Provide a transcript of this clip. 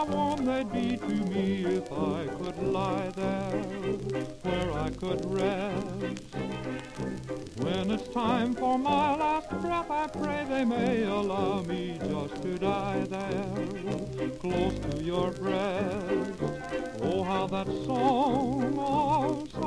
warm they'd be to me if I could lie there where I could rest. When it's time for my last breath, I pray they may allow me just to die there, close to your breast. Oh, how that song of